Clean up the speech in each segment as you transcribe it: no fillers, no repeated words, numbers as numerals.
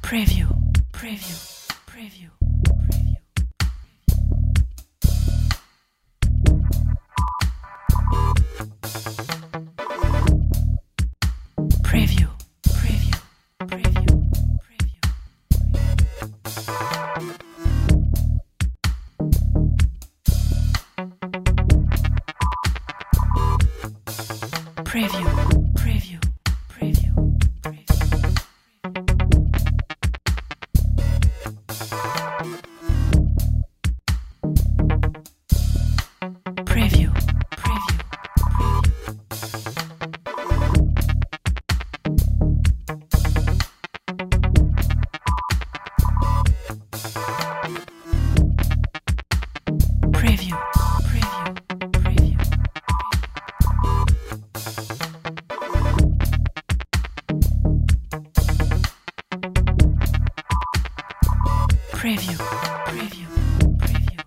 Preview, preview, preview, preview. Preview, preview, preview, preview. Preview, preview, preview, preview. Preview, preview, preview, preview, preview, preview, preview, preview,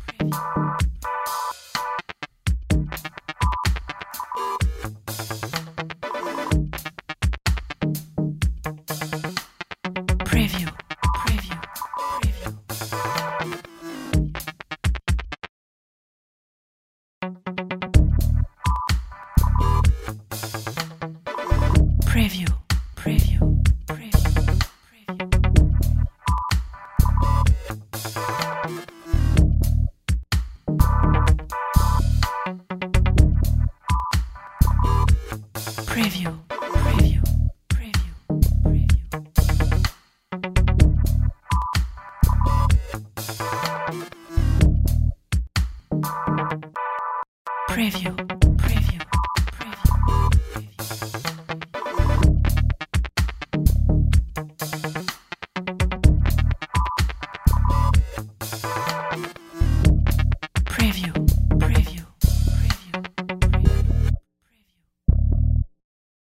preview, preview, preview. Preview, preview, preview, preview. Preview, preview, preview, preview. Preview.